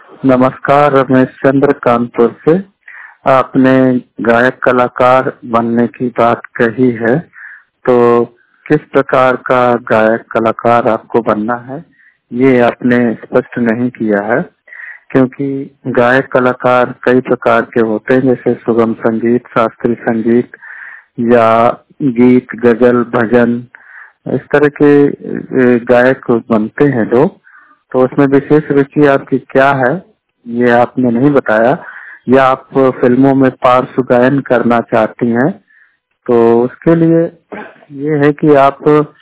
नमस्कार, रमेश चंद्र कानपुर से। आपने गायक कलाकार बनने की बात कही है, तो किस प्रकार का गायक कलाकार आपको बनना है, ये आपने स्पष्ट नहीं किया है। क्योंकि गायक कलाकार कई प्रकार के होते हैं, जैसे सुगम संगीत, शास्त्रीय संगीत या गीत, गजल, भजन, इस तरह के गायक बनते हैं लोग। तो उसमें विशेष रुचि आपकी क्या है, ये आपने नहीं बताया। या आप फिल्मों में पार्श्व गायन करना चाहती हैं, तो उसके लिए ये है कि आप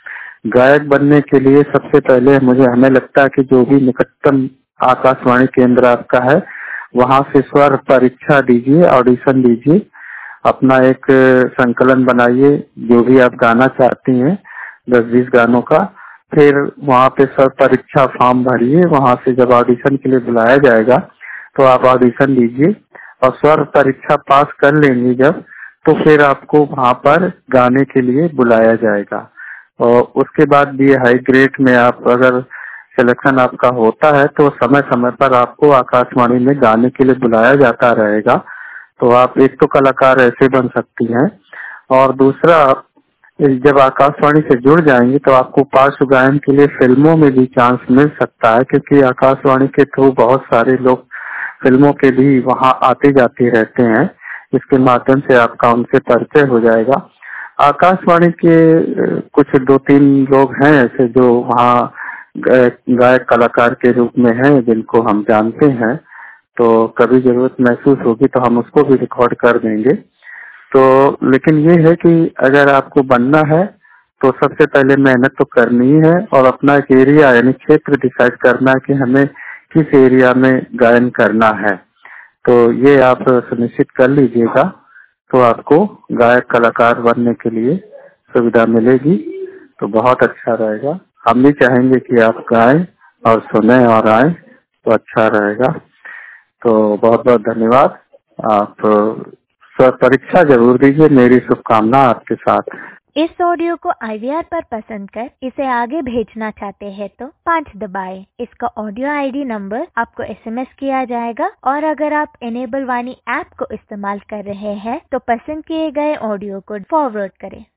गायक बनने के लिए सबसे पहले हमें लगता है कि जो भी निकटतम आकाशवाणी केंद्र आपका है, वहाँ से स्वर परीक्षा दीजिए, ऑडिशन दीजिए, अपना एक संकलन बनाइए, जो भी आप गाना चाहती हैं 10-20 गानों का। फिर वहाँ पे स्वर परीक्षा फॉर्म भरिए, वहाँ से जब ऑडिशन के लिए बुलाया जाएगा तो आप ऑडिशन दीजिए, और स्वर परीक्षा पास कर लेंगे जब, तो फिर आपको वहाँ पर गाने के लिए बुलाया जाएगा। और उसके बाद भी हाई ग्रेड में आप अगर सिलेक्शन आपका होता है तो समय समय पर आपको आकाशवाणी में गाने के लिए बुलाया जाता रहेगा। तो आप एक तो कलाकार ऐसे बन सकती हैं, और दूसरा जब आकाशवाणी से जुड़ जाएंगे तो आपको पार्श्व गायन के लिए फिल्मों में भी चांस मिल सकता है, क्योंकि आकाशवाणी के थ्रू बहुत सारे लोग फिल्मों के भी वहाँ आते जाते रहते हैं। इसके माध्यम से आपका उनसे परिचय हो जाएगा। आकाशवाणी के कुछ 2-3 लोग हैं ऐसे जो वहाँ गायक कलाकार के रूप में हैं, जिनको हम जानते हैं। तो कभी जरूरत महसूस होगी तो हम उसको भी रिकॉर्ड कर देंगे। तो लेकिन ये है कि अगर आपको बनना है तो सबसे पहले मेहनत तो करनी ही है, और अपना एक एरिया यानी क्षेत्र डिसाइड करना है कि हमें किस एरिया में गायन करना है। तो ये आप सुनिश्चित कर लीजिएगा, तो आपको गायक कलाकार बनने के लिए सुविधा मिलेगी, तो बहुत अच्छा रहेगा। हम भी चाहेंगे कि आप गाएं और सुने और आए, तो अच्छा रहेगा। तो बहुत बहुत धन्यवाद। आप स्वर परीक्षा जरूर दीजिए, मेरी शुभकामना आपके साथ है। इस ऑडियो को IVR पर पसंद कर इसे आगे भेजना चाहते हैं तो 5 दबाएं। इसका ऑडियो ID नंबर आपको SMS किया जाएगा, और अगर आप इनेबल वाणी ऐप को इस्तेमाल कर रहे हैं तो पसंद किए गए ऑडियो को फॉरवर्ड करें।